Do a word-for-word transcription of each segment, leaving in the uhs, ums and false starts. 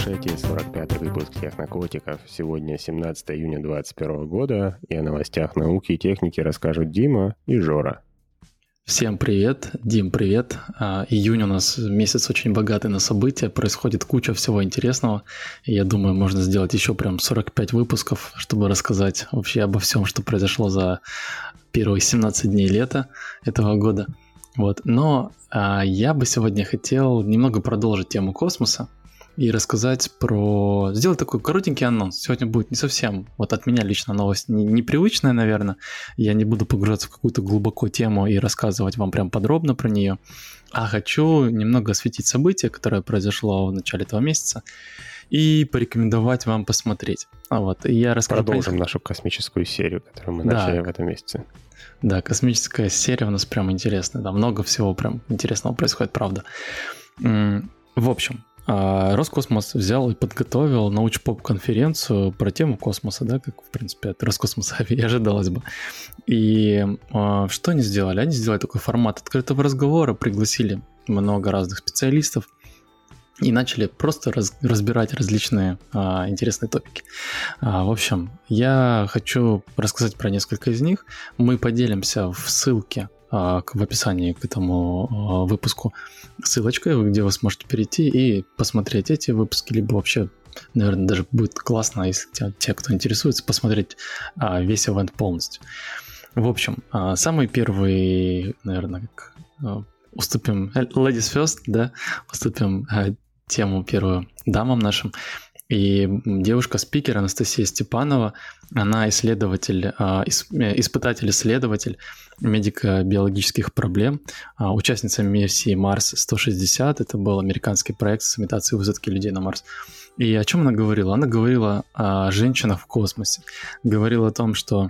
слушаете сорок пятый выпуск «Технокотиков». Сегодня семнадцатое июня две тысячи двадцать первого года, и о новостях науки и техники расскажут Дима и Жора. Всем привет, Дим, привет. А, июнь у нас месяц очень богатый на события, происходит куча всего интересного. И я думаю, можно сделать еще прям сорок пять выпусков, чтобы рассказать вообще обо всем, что произошло за первые семнадцать дней лета этого года. Вот. Но а, я бы сегодня хотел немного продолжить тему космоса и рассказать про... Сделать такой коротенький анонс. Сегодня будет не совсем, вот от меня лично новость не, непривычная, наверное. Я не буду погружаться в какую-то глубоко тему и рассказывать вам прям подробно про нее. А хочу немного осветить событие, которое произошло в начале этого месяца, и порекомендовать вам посмотреть. А вот, и я расскажу... Продолжим про... нашу космическую серию, которую мы да. начали в этом месяце. Да, космическая серия у нас прям интересная. Да, много всего прям интересного происходит, правда. В общем... Роскосмос взял и подготовил научпоп-конференцию про тему космоса, да, как, в принципе, от Роскосмоса и ожидалось бы. И э, что они сделали? Они сделали такой формат открытого разговора, пригласили много разных специалистов и начали просто раз, разбирать различные э, интересные топики. А, в общем, я хочу рассказать про несколько из них. Мы поделимся в ссылке в описании к этому выпуску ссылочкой, где вы сможете перейти и посмотреть эти выпуски, либо вообще, наверное, даже будет классно, если те, те кто интересуется, посмотреть весь ивент полностью. В общем, самый первый, наверное, как уступим ladies first, да, уступим тему первую дамам нашим. И девушка-спикер Анастасия Степанова, она исследователь, испытатель-исследователь медико-биологических проблем, участница миссии Марс сто шестьдесят, это был американский проект с имитацией высадки людей на Марс. И о чем она говорила? Она говорила о женщинах в космосе, говорила о том, что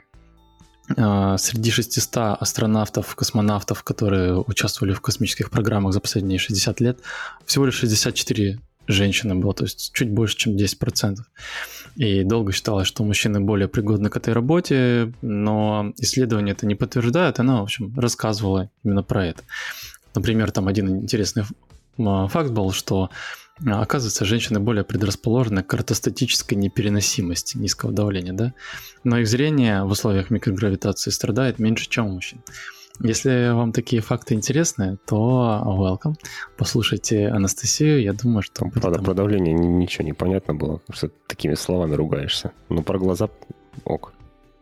среди шестисот астронавтов, космонавтов, которые участвовали в космических программах за последние шестьдесят лет, всего лишь шестьдесят четыре женщины было, то есть чуть больше, чем десять процентов. И долго считалось, что мужчины более пригодны к этой работе, но исследования это не подтверждают, она, в общем, рассказывала именно про это. Например, там один интересный факт был, что, оказывается, женщины более предрасположены к ортостатической непереносимости низкого давления, да? Но их зрение в условиях микрогравитации страдает меньше, чем у мужчин. Если вам такие факты интересны, то welcome. Послушайте Анастасию, я думаю, что... Правда, там... про давление ничего не понятно было, потому что такими словами ругаешься. Ну, про глаза ок.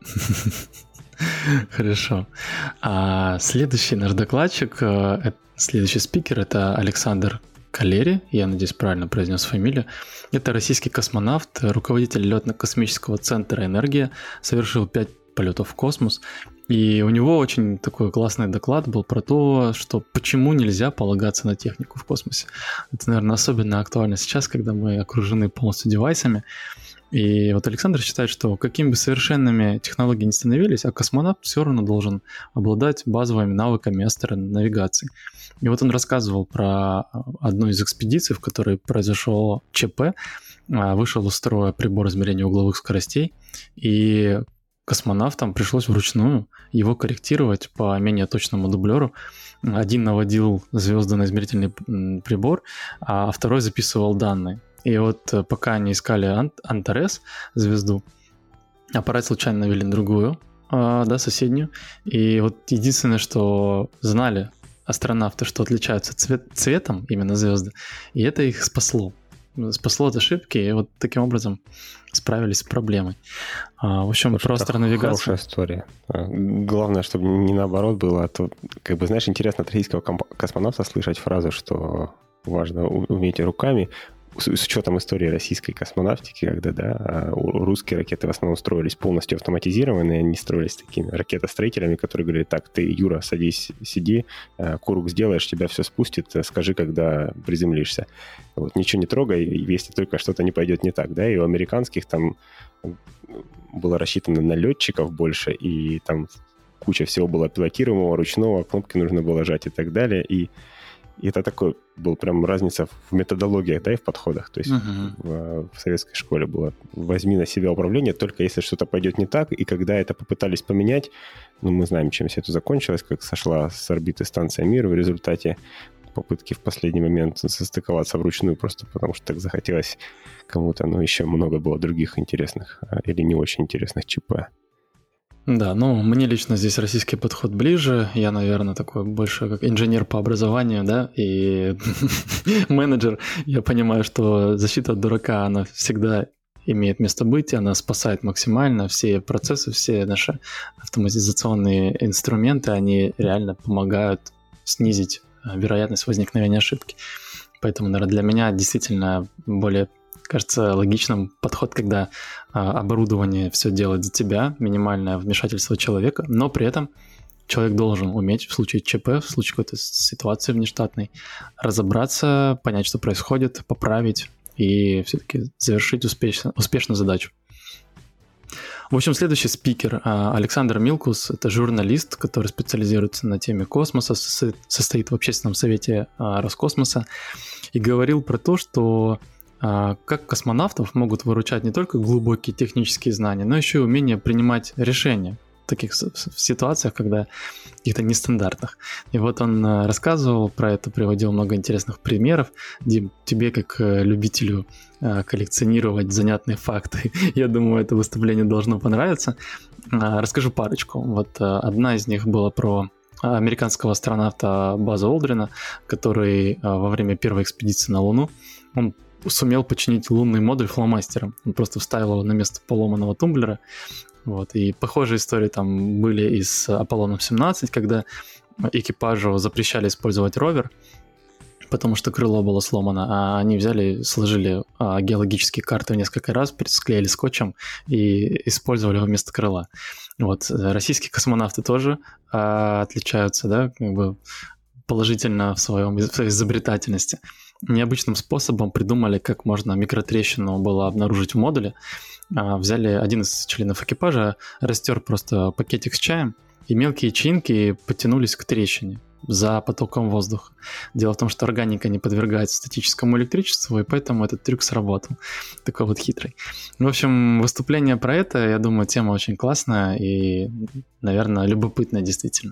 Хорошо. А следующий наш докладчик, следующий спикер, это Александр Калери, я надеюсь, правильно произнес фамилию. Это российский космонавт, руководитель летно-космического центра «Энергия», совершил пять полетов в космос. И у него очень такой классный доклад был про то, что почему нельзя полагаться на технику в космосе. Это, наверное, особенно актуально сейчас, когда мы окружены полностью девайсами. И вот Александр считает, что какими бы совершенными технологии ни становились, а космонавт все равно должен обладать базовыми навыками астронавигации. И вот он рассказывал про одну из экспедиций, в которой произошло ЧП, вышел из строя прибор измерения угловых скоростей, и космонавтам пришлось вручную его корректировать по менее точному дублеру. Один наводил звезды на измерительный прибор, а второй записывал данные. И вот пока они искали Ан- Антарес, звезду, аппарат случайно навели на другую, да, соседнюю. И вот единственное, что знали астронавты, что отличаются цвет- цветом именно звезды, и это их спасло. Спасло от ошибки, и вот таким образом справились с проблемой. А, в общем, про астронавигацию. Хорошая история. Главное, чтобы не наоборот было, а то, как бы, знаешь, интересно от российского космонавта слышать фразу, что важно уметь руками. С, с учетом истории российской космонавтики, когда, да, русские ракеты в основном строились полностью автоматизированные, они строились такими ракетостроителями, которые говорили: так, ты, Юра, садись, сиди, курок сделаешь, тебя все спустит, скажи, когда приземлишься. Вот, ничего не трогай, если только что-то не пойдет не так, да, и у американских там было рассчитано на летчиков больше, и там куча всего было пилотируемого, ручного, кнопки нужно было жать и так далее, и И это такой был прям разница в методологиях, да, и в подходах. То есть uh-huh. в, в советской школе было: возьми на себя управление, только если что-то пойдет не так. И когда это попытались поменять, ну, мы знаем, чем все это закончилось, как сошла с орбиты станция «Мир», в результате попытки в последний момент состыковаться вручную, просто потому что так захотелось кому-то, но еще много было других интересных или не очень интересных ЧП. Да, ну, мне лично здесь российский подход ближе. Я, наверное, такой больше как инженер по образованию, да, и менеджер. Я понимаю, что защита от дурака, она всегда имеет место быть, она спасает максимально все процессы, все наши автоматизационные инструменты, они реально помогают снизить вероятность возникновения ошибки. Поэтому, наверное, для меня действительно более, кажется, логичным подход, когда оборудование все делает за тебя, минимальное вмешательство человека, но при этом человек должен уметь в случае ЧП, в случае какой-то ситуации внештатной, разобраться, понять, что происходит, поправить и все-таки завершить успешно, успешно задачу. В общем, следующий спикер Александр Милкус, это журналист, который специализируется на теме космоса, состоит в общественном совете Роскосмоса и говорил про то, что как космонавтов могут выручать не только глубокие технические знания, но еще и умение принимать решения в таких ситуациях, когда каких-то нестандартных. И вот он рассказывал про это, приводил много интересных примеров. Дим, тебе как любителю коллекционировать занятные факты, я думаю, это выступление должно понравиться. Расскажу парочку. Вот одна из них была про американского астронавта База Олдрина, который во время первой экспедиции на Луну, он сумел починить лунный модуль фломастером. Он просто вставил его на место поломанного тумблера. Вот. И похожие истории там были и с Аполлоном семнадцать, когда экипажу запрещали использовать ровер, потому что крыло было сломано, а они взяли, сложили а, геологические карты в несколько раз, склеили скотчем и использовали его вместо крыла. Вот. Российские космонавты тоже а, отличаются, да, как бы положительно в, своем, в своей изобретательности. Необычным способом придумали, как можно микротрещину было обнаружить в модуле. Взяли один из членов экипажа, растер просто пакетик с чаем, и мелкие чинки потянулись к трещине за потоком воздуха. Дело в том, что органика не подвергается статическому электричеству, и поэтому этот трюк сработал. Такой вот хитрый. В общем, выступление про это, я думаю, тема очень классная и, наверное, любопытная действительно.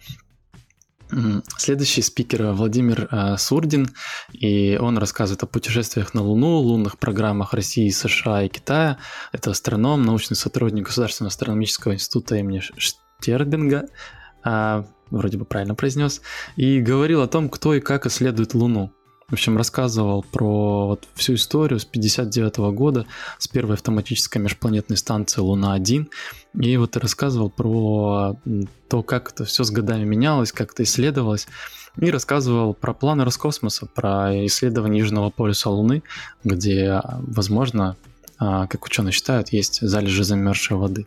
Следующий спикер Владимир э, Сурдин, и он рассказывает о путешествиях на Луну, лунных программах России, США и Китая. Это астроном, научный сотрудник Государственного астрономического института имени Штербинга, э, вроде бы правильно произнес, и говорил о том, кто и как исследует Луну. В общем, рассказывал про вот всю историю с пятьдесят девятого года, с первой автоматической межпланетной станции Луна-один. И вот рассказывал про то, как это все с годами менялось, как это исследовалось. И рассказывал про планы Роскосмоса, про исследование Южного полюса Луны, где, возможно, как ученые считают, есть залежи замерзшей воды.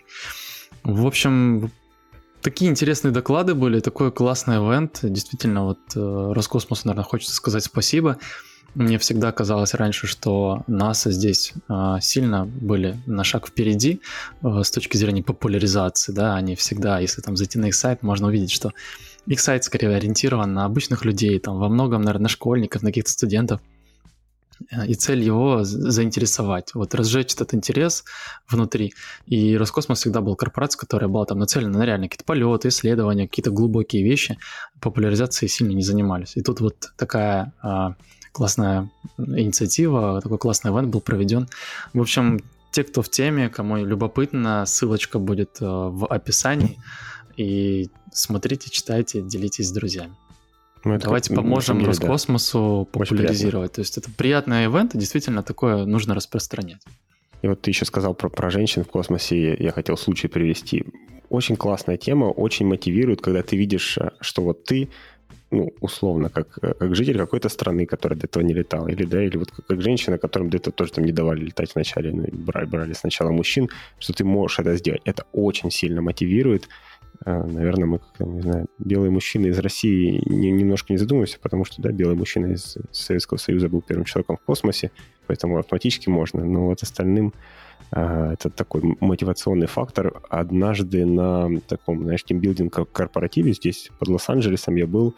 В общем, такие интересные доклады были, такой классный ивент. Действительно, вот Роскосмосу, наверное, хочется сказать спасибо. Мне всегда казалось раньше, что НАСА здесь э, сильно были на шаг впереди э, с точки зрения популяризации. Да? Они всегда, если там зайти на их сайт, можно увидеть, что их сайт скорее ориентирован на обычных людей, там, во многом, наверное, на школьников, на каких-то студентов. И цель его заинтересовать, вот разжечь этот интерес внутри. И Роскосмос всегда был корпорацией, которая была там нацелена на реально какие-то полеты, исследования, какие-то глубокие вещи. Популяризацией сильно не занимались. И тут вот такая а, классная инициатива, такой классный ивент был проведен. В общем, те, кто в теме, кому любопытно, ссылочка будет а, в описании. И смотрите, читайте, делитесь с друзьями. Ну, Давайте как, поможем деле, Роскосмосу да. популяризировать. То есть это приятный ивент, и действительно такое нужно распространять. И вот ты еще сказал про, про женщин в космосе, я хотел случай привести. Очень классная тема, очень мотивирует, когда ты видишь, что вот ты, ну, условно, как, как житель какой-то страны, которая до этого не летала, или, да, или вот как, как женщина, которым до этого тоже там не давали летать вначале, ну, брали, брали сначала мужчин, что ты можешь это сделать. Это очень сильно мотивирует. Наверное, мы, как, не знаю, белые мужчины из России не, немножко не задумываемся, потому что, да, белый мужчина из Советского Союза был первым человеком в космосе, поэтому автоматически можно. Но вот остальным а, это такой мотивационный фактор. Однажды на таком, знаешь, тимбилдинг-корпоративе здесь под Лос-Анджелесом я был,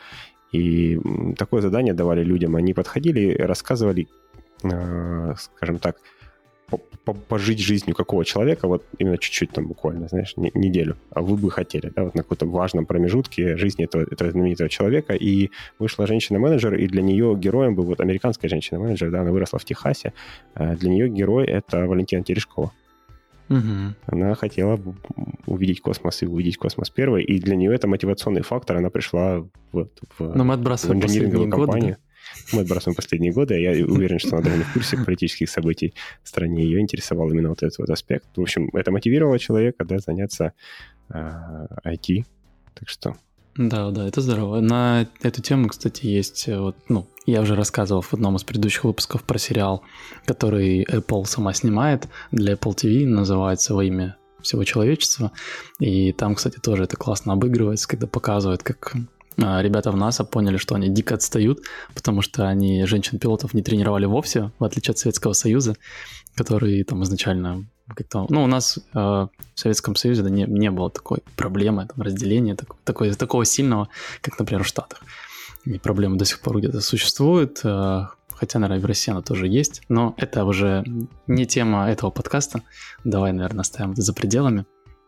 и такое задание давали людям. Они подходили и рассказывали, а, скажем так, пожить жизнью какого человека, вот именно чуть-чуть там буквально, знаешь, не, неделю, а вы бы хотели, да, вот на каком-то важном промежутке жизни этого, этого знаменитого человека, и вышла женщина-менеджер, и для нее героем был вот американская женщина-менеджер, да, она выросла в Техасе, для нее герой — это Валентина Терешкова. Угу. Она хотела увидеть космос и увидеть космос первой, и для нее это мотивационный фактор, она пришла в, в, Но мы отбрасываем в инжиниринговую компанию. Годы, да? Мы отбрасываем последние годы, я уверен, что она довольно в курсе политических событий в стране. Ее интересовал именно вот этот вот аспект. В общем, это мотивировало человека, да, заняться э, ай ти. Так что... Да, да, это здорово. На эту тему, кстати, есть... Вот, ну, я уже рассказывал в одном из предыдущих выпусков про сериал, который Apple сама снимает для Apple ти ви, называется «Во имя всего человечества». И там, кстати, тоже это классно обыгрывается, когда показывают, как... Ребята в НАСА поняли, что они дико отстают, потому что они женщин-пилотов не тренировали вовсе, в отличие от Советского Союза, который там изначально как-то... Ну, у нас э, в Советском Союзе да, не, не было такой проблемы, там, разделения так, такой, такого сильного, как, например, в Штатах. И проблемы до сих пор где-то существуют, э, хотя, наверное, в России она тоже есть, но это уже не тема этого подкаста. Давай, наверное, оставим это за пределами.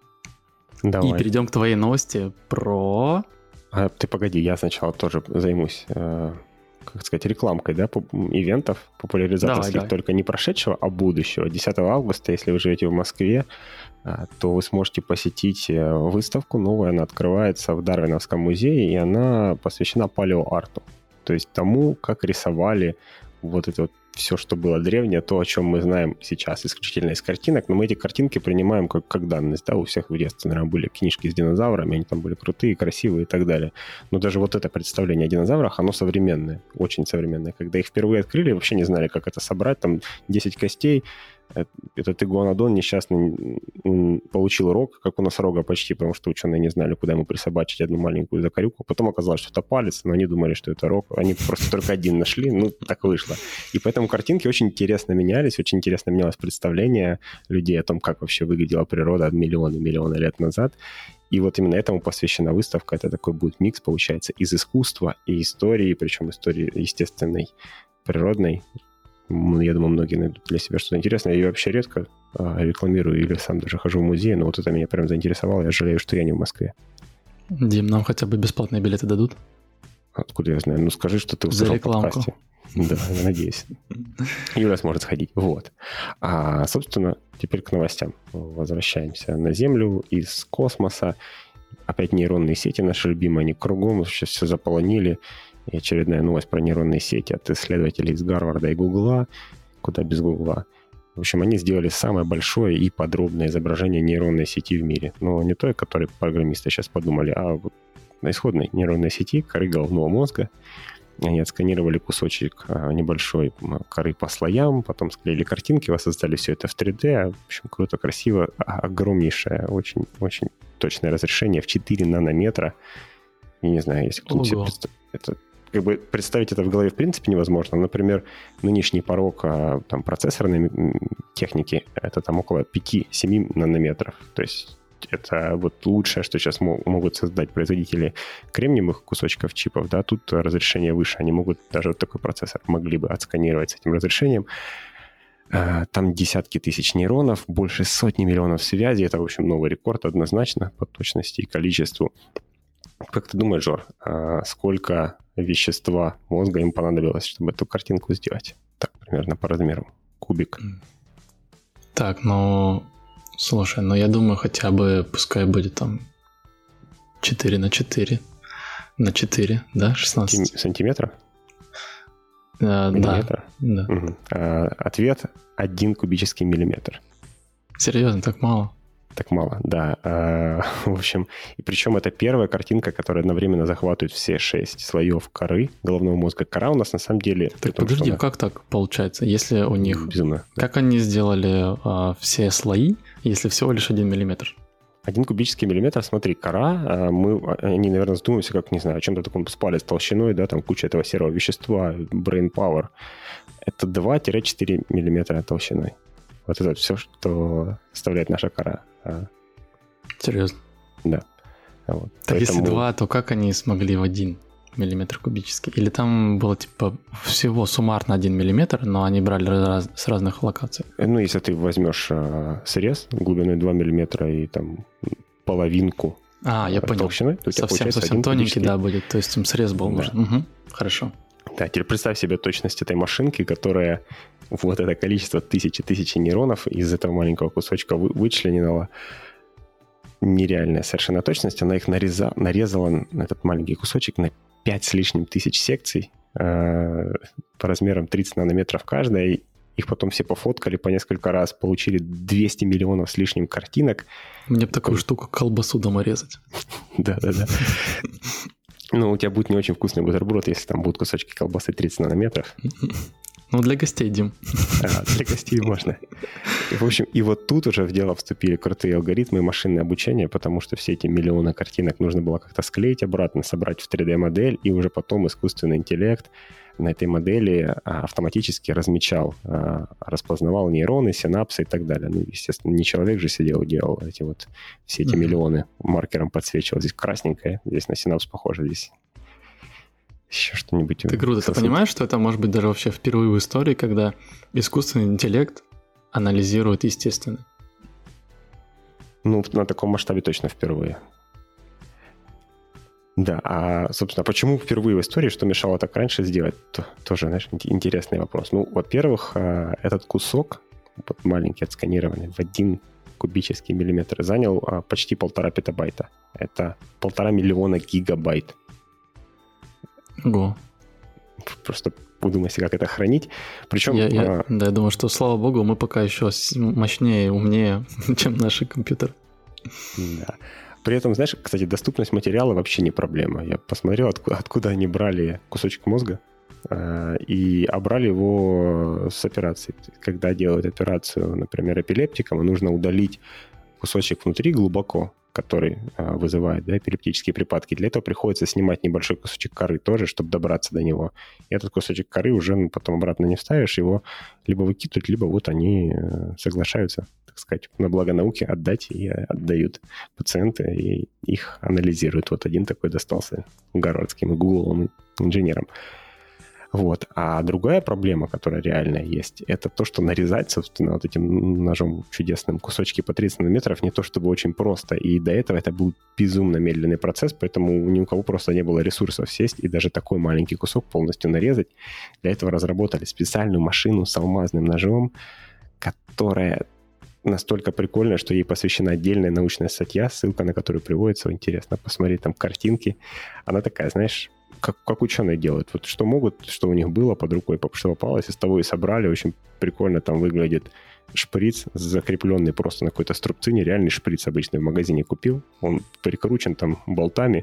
Давай. И перейдем к твоей новости про... А ты погоди, я сначала тоже займусь, э, как сказать, рекламкой, да, ивентов популяризаторских, давай, давай. Только не прошедшего, а будущего. десятого августа, если вы живете в Москве, э, то вы сможете посетить выставку новую, она открывается в Дарвиновском музее, и она посвящена палеоарту, то есть тому, как рисовали вот это вот все, что было древнее, то, о чем мы знаем сейчас исключительно из картинок, но мы эти картинки принимаем как, как данность, да, у всех в детстве, наверное, были книжки с динозаврами, они там были крутые, красивые и так далее, но даже вот это представление о динозаврах, оно современное, очень современное, когда их впервые открыли, вообще не знали, как это собрать, там десять костей, этот игуанодон несчастный получил рог, как у носорога почти, потому что ученые не знали, куда ему присобачить одну маленькую закорюку. Потом оказалось, что это палец, но они думали, что это рог. Они просто только один нашли, ну, так вышло. И поэтому картинки очень интересно менялись, очень интересно менялось представление людей о том, как вообще выглядела природа миллионы-миллионы лет назад. И вот именно этому посвящена выставка. Это такой будет микс, получается, из искусства и истории, причем истории естественной, природной. Я думаю, многие найдут для себя что-то интересное. Я вообще редко а, рекламирую или сам даже хожу в музей, но вот это меня прям заинтересовало. Я жалею, что я не в Москве. Дим, нам хотя бы бесплатные билеты дадут? Откуда я знаю? Ну, скажи, что ты услышал в подкасте. Да, я надеюсь. Юля сможет сходить. Вот. А, собственно, теперь к новостям. Возвращаемся на Землю из космоса. Опять нейронные сети наши любимые, они кругом сейчас все заполонили. И очередная новость про нейронные сети от исследователей из Гарварда и Гугла. Куда без Гугла. В общем, они сделали самое большое и подробное изображение нейронной сети в мире. Но не той, о которой программисты сейчас подумали, а вот на исходной нейронной сети коры головного мозга. Они отсканировали кусочек небольшой коры по слоям, потом склеили картинки, воссоздали все это в три дэ. В общем, круто, красиво. Огромнейшее, очень-очень точное разрешение в четыре нанометра. Я не знаю, если кто-то себе представляет. Это, как бы представить это в голове в принципе невозможно. Например, нынешний порог там, процессорной техники — это там около пять-семь нанометров. То есть это вот лучшее, что сейчас могут создать производители кремниевых кусочков чипов, да, тут разрешение выше, они могут, даже вот такой процессор могли бы отсканировать с этим разрешением. Там десятки тысяч нейронов, больше сотни миллионов связей, это, в общем, новый рекорд однозначно по точности и количеству. Как ты думаешь, Жор, сколько вещества мозга им понадобилось, чтобы эту картинку сделать? Так, примерно по размеру. Кубик. Так, ну... Слушай, ну я думаю, хотя бы пускай будет там четыре на четыре. На четыре, да? шестнадцать сантиметров? А, да. да. Угу. А, ответ — один кубический миллиметр. Серьезно, так мало? Так мало, да. А, в общем, и причем это первая картинка, которая одновременно захватывает все шесть слоев коры головного мозга. Кора у нас на самом деле... Так том, подожди, она... как так получается? Если у них... Безумно. Как да. они сделали а, все слои, если всего лишь один миллиметр? Один кубический миллиметр, смотри, кора, мы, они, наверное, задумываются, как, не знаю, о чем-то таком с палец толщиной, да, там куча этого серого вещества, brain power. Это два-четыре миллиметра толщиной. Вот это все, что составляет наша кора. Серьезно? Да. Вот. Так Поэтому... если два, то как они смогли в один? миллиметр кубический? Или там было типа всего суммарно один миллиметр, но они брали раз, с разных локаций? Ну, если ты возьмешь а, срез глубиной два миллиметра и там половинку а, я понял. толщиной, то у тебя совсем, совсем тоненький, да, будет. То есть им срез был нужен. Да. Угу. Хорошо. Да, теперь представь себе точность этой машинки, которая вот это количество тысячи-тысячи нейронов из этого маленького кусочка вы, вычленила. Нереальная совершенно точность. Она их нареза, нарезала на этот маленький кусочек на пять с лишним тысяч секций э, по размерам тридцать нанометров каждая. Их потом все пофоткали по несколько раз, получили двести миллионов с лишним картинок. Мне бы такую штуку колбасу дома резать. Да-да-да. Ну, у тебя будет не очень вкусный бутерброд, если там будут кусочки колбасы тридцать нанометров. Ну, для гостей, Дим. А, для гостей можно. В общем, и вот тут уже в дело вступили крутые алгоритмы и машинное обучение, потому что все эти миллионы картинок нужно было как-то склеить обратно, собрать в три дэ-модель, и уже потом искусственный интеллект на этой модели автоматически размечал, распознавал нейроны, синапсы и так далее. Ну, естественно, не человек же сидел и делал эти вот все эти mm-hmm. миллионы, маркером подсвечивал. Здесь красненькое, здесь на синапс похоже, здесь еще что-нибудь. Ты круто, ты понимаешь, что это может быть даже вообще впервые в истории, когда искусственный интеллект анализирует естественный? Ну, на таком масштабе точно впервые. Да, а, собственно, почему впервые в истории, что мешало так раньше сделать, то, тоже, знаешь, интересный вопрос. Ну, во-первых, этот кусок, вот маленький, отсканированный, в один кубический миллиметр, занял почти полтора петабайта. Это полтора миллиона гигабайт. Ого. Просто подумайте, как это хранить. Причем... Я, я, а... Да, я думаю, что, слава богу, мы пока еще мощнее и умнее, чем наши компьютеры. Да. При этом, знаешь, кстати, доступность материала вообще не проблема. Я посмотрел, откуда, откуда они брали кусочек мозга, э, и обрали его с операцией. Когда делают операцию, например, эпилептикам, нужно удалить кусочек внутри глубоко, который э, вызывает, да, эпилептические припадки. Для этого приходится снимать небольшой кусочек коры тоже, чтобы добраться до него. И этот кусочек коры уже ну, потом обратно не вставишь, его либо выкидывают, либо вот они э, соглашаются, так сказать, на благо науки отдать, и отдают пациенты, и их анализируют. Вот один такой достался гарвардским и гугловым инженерам. Вот. А другая проблема, которая реально есть, это то, что нарезать, собственно, вот этим ножом чудесным кусочки по тридцать нанометров не то чтобы очень просто. И до этого это был безумно медленный процесс, поэтому ни у кого просто не было ресурсов сесть и даже такой маленький кусок полностью нарезать. Для этого разработали специальную машину с алмазным ножом, которая настолько прикольная, что ей посвящена отдельная научная статья, ссылка на которую приводится. Интересно посмотреть там картинки. Она такая, знаешь, как, как ученые делают. Вот что могут, что у них было под рукой, что попалось, из того и собрали. Очень прикольно там выглядит шприц, закрепленный просто на какой-то струбцине. Реальный шприц обычный в магазине купил. Он прикручен там болтами,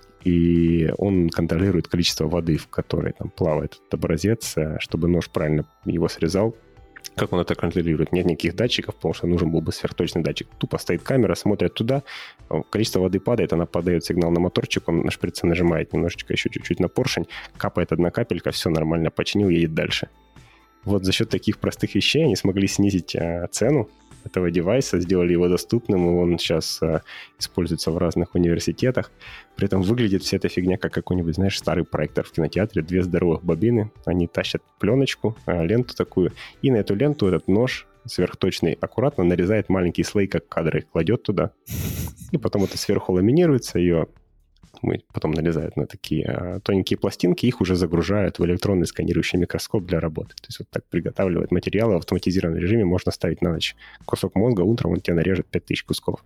и он контролирует количество воды, в которой там плавает этот образец, чтобы нож правильно его срезал. Как он это контролирует? Нет никаких датчиков, потому что нужен был бы сверхточный датчик. Тупо стоит камера, смотрит туда, количество воды падает, она подает сигнал на моторчик, он на шприце нажимает немножечко еще чуть-чуть на поршень, капает одна капелька, все нормально, починил, едет дальше. Вот за счет таких простых вещей они смогли снизить а, цену этого девайса, сделали его доступным, и он сейчас а, используется в разных университетах. При этом выглядит вся эта фигня как какой-нибудь, знаешь, старый проектор в кинотеатре. Две здоровых бобины, они тащат пленочку, а, ленту такую, и на эту ленту этот нож сверхточный аккуратно нарезает маленький слой, как кадры, кладет туда, и потом это сверху ламинируется, ее потом нарезают на такие а, тоненькие пластинки, их уже загружают в электронный сканирующий микроскоп для работы. То есть вот так приготавливают материалы в автоматизированном режиме, можно ставить на ночь кусок мозга, утром он тебе нарежет пять тысяч кусков.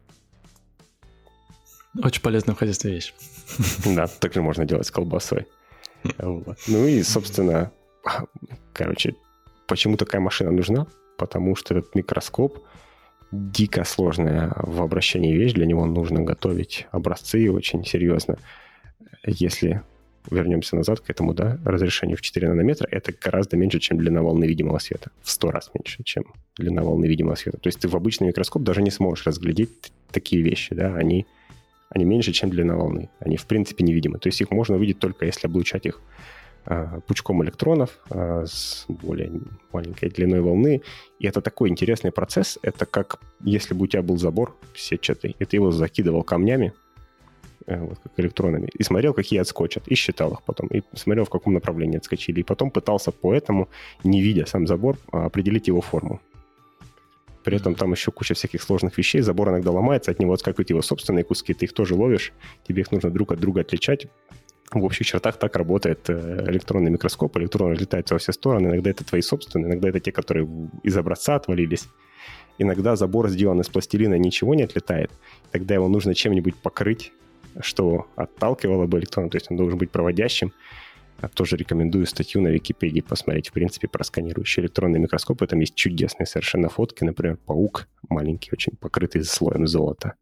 Очень полезная в хозяйстве вещь. Да, так же можно делать с колбасой. Вот. Ну и, собственно, короче, почему такая машина нужна? Потому что этот микроскоп дико сложная в обращении вещь, для него нужно готовить образцы очень серьезно. Если вернемся назад к этому, да, разрешению в четыре нанометра, это гораздо меньше, чем длина волны видимого света. В сто раз меньше, чем длина волны видимого света. То есть ты в обычный микроскоп даже не сможешь разглядеть такие вещи, да, они, они меньше, чем длина волны. Они, в принципе, невидимы. То есть их можно увидеть только если облучать их пучком электронов с более маленькой длиной волны. И это такой интересный процесс. Это как если бы у тебя был забор сетчатый, и ты его закидывал камнями, вот как электронами, и смотрел, какие отскочат, и считал их потом, и смотрел, в каком направлении отскочили, и потом пытался по этому, не видя сам забор, определить его форму. При этом там еще куча всяких сложных вещей, забор иногда ломается, от него отскакивают его собственные куски, ты их тоже ловишь, тебе их нужно друг от друга отличать. В общих чертах так работает электронный микроскоп, электрон разлетается во все стороны, иногда это твои собственные, иногда это те, которые из образца отвалились. Иногда забор сделан из пластилина, ничего не отлетает, тогда его нужно чем-нибудь покрыть, что отталкивало бы электрон, то есть он должен быть проводящим. Тоже рекомендую статью на Википедии посмотреть, в принципе, про сканирующий электронный микроскоп. Там есть чудесные совершенно фотки, например, паук маленький, очень покрытый слоем золота.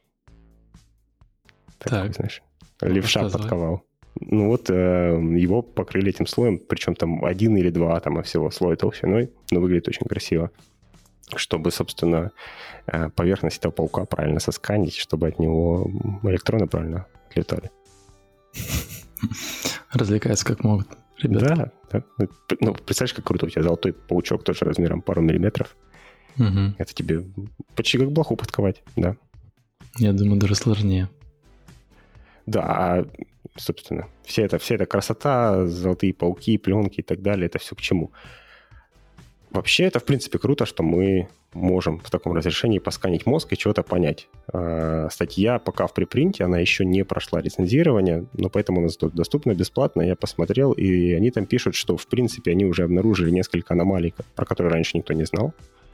Такой, так, знаешь, левша рассказывай. Подковал. Ну вот э, его покрыли этим слоем, причем там один или два атома всего слоя толщиной, но выглядит очень красиво. Чтобы, собственно, поверхность этого паука правильно сосканить, чтобы от него электроны правильно отлетали. Развлекаются как могут, ребята. Да, да. Ну, представляешь, как круто, у тебя золотой паучок тоже размером пару миллиметров. Угу. Это тебе почти как блоху подковать, да. Я думаю, даже сложнее. Да, а, собственно, вся эта, вся эта красота, золотые пауки, пленки и так далее, это все к чему? Вообще, это, в принципе, круто, что мы можем в таком разрешении посканить мозг и чего-то понять. Э, статья пока в препринте, она еще не прошла рецензирование, но поэтому она доступна бесплатно. Я посмотрел, и они там пишут, что, в принципе, они уже обнаружили несколько аномалий, про которые раньше никто не знал.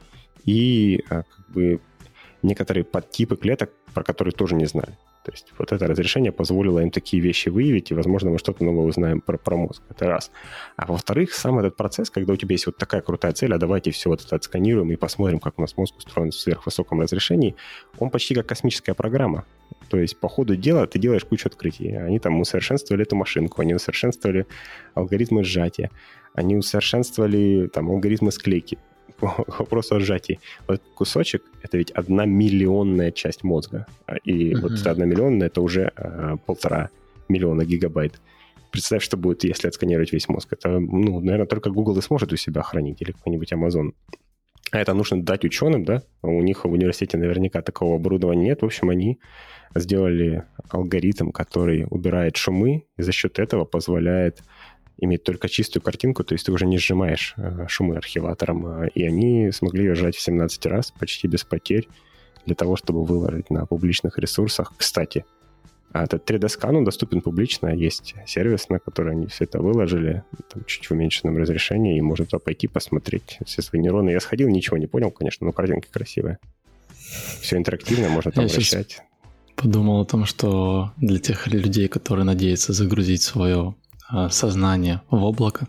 И э, как бы некоторые подтипы клеток, про которые тоже не знали. То есть вот это разрешение позволило им такие вещи выявить, и, возможно, мы что-то новое узнаем про, про мозг. Это раз. А во-вторых, сам этот процесс, когда у тебя есть вот такая крутая цель, а давайте все вот это отсканируем и посмотрим, как у нас мозг устроен в сверхвысоком разрешении, он почти как космическая программа. То есть по ходу дела ты делаешь кучу открытий. Они там усовершенствовали эту машинку, они усовершенствовали алгоритмы сжатия, они усовершенствовали там алгоритмы склейки. По вопросу о сжатии. Вот кусочек — это ведь одна миллионная часть мозга. И uh-huh. вот эта одна миллионная — это уже а, полтора миллиона гигабайт. Представь, что будет, если отсканировать весь мозг. Это, ну, наверное, только Google и сможет у себя хранить, или какой-нибудь Amazon. А это нужно дать ученым, да? У них в университете наверняка такого оборудования нет. В общем, они сделали алгоритм, который убирает шумы, и за счет этого позволяет иметь только чистую картинку, то есть ты уже не сжимаешь э, шумы архиватором, э, и они смогли ее сжать в семнадцать раз, почти без потерь, для того, чтобы выложить на публичных ресурсах. Кстати, этот три дэ-скан, он доступен публично, есть сервис, на который они все это выложили, там, чуть в уменьшенном разрешении, и можно туда пойти посмотреть все свои нейроны. Я сходил, ничего не понял, конечно, но картинки красивые. Все интерактивно, можно там вращать. Подумал о том, что для тех людей, которые надеются загрузить свое сознание в облако.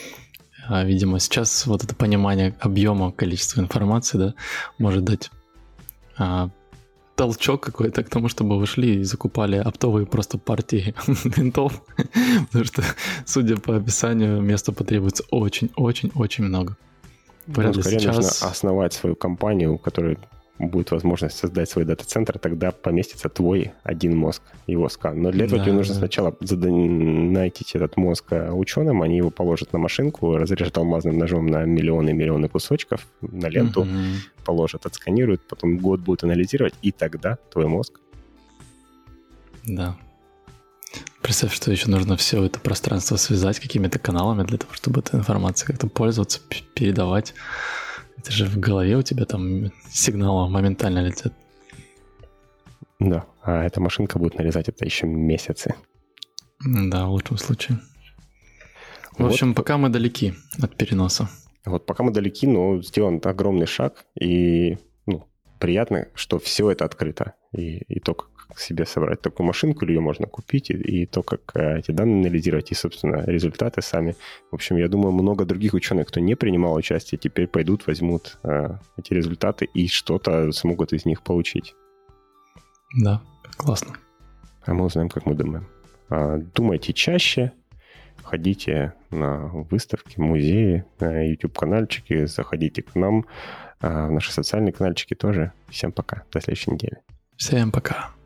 Видимо, сейчас вот это понимание объема, количества информации, да, может дать а, толчок какой-то к тому, чтобы вышли и закупали оптовые просто партии винтов, потому что, судя по описанию, места потребуется очень-очень-очень много. Ну, скорее сейчас... нужно основать свою компанию, у которой будет возможность создать свой дата-центр, тогда поместится твой один мозг, его скан. Но для этого да, тебе нужно да. сначала найти этот мозг ученым, они его положат на машинку, разрежут алмазным ножом на миллионы-миллионы кусочков, на ленту, угу. положат, отсканируют, потом год будут анализировать, и тогда твой мозг. Да. Представь, что еще нужно все это пространство связать какими-то каналами для того, чтобы эта информация как-то пользоваться, передавать. Это же в голове у тебя там сигналы моментально летят. Да, а эта машинка будет нарезать это еще месяцы. Да, в лучшем случае. В вот. общем, пока мы далеки от переноса. Вот пока мы далеки, но сделан огромный шаг, и ну, приятно, что все это открыто. И, и то, как себе собрать такую машинку, или ее можно купить, и, и то, как э, эти данные анализировать, и, собственно, результаты сами. В общем, я думаю, много других ученых, кто не принимал участие, теперь пойдут, возьмут э, эти результаты и что-то смогут из них получить. Да, классно. А мы узнаем, как мы думаем. А, думайте чаще, ходите на выставки, музеи, на YouTube-канальчики, заходите к нам, а, в наши социальные канальчики тоже. Всем пока, до следующей недели. Всем пока.